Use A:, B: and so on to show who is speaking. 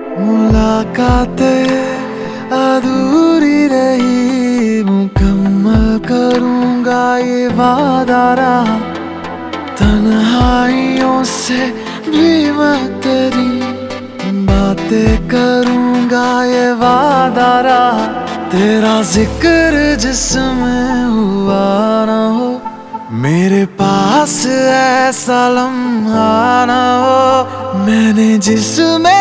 A: मुलाकातें अधूरी रही, मुकम्मल करूंगा ये वादा रहा। तन्हाइयों से भी मैं तेरी बातें करूंगा ये वादा रहा। तेरा जिक्र जिसमें हुआ ना हो, मेरे पास ऐसा लम्हा ना हो। मैंने जिसमें